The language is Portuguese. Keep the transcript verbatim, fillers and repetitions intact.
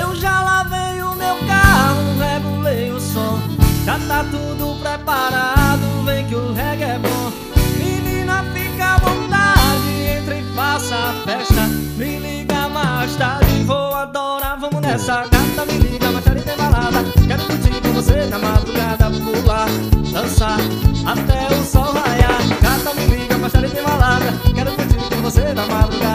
Eu já lavei o meu carro, regulei o som, já tá tudo preparado, vem que o reggae é bom. Menina, fica à vontade, entre e faça a festa. Me liga mais tarde, vou adorar, vamos nessa. Gata, me liga mais tarde, tem balada. Quero curtir com você na madrugada, pular, dançar até o sol raiar. Gata, me liga mais tarde, tem balada. Quero curtir com você na madrugada.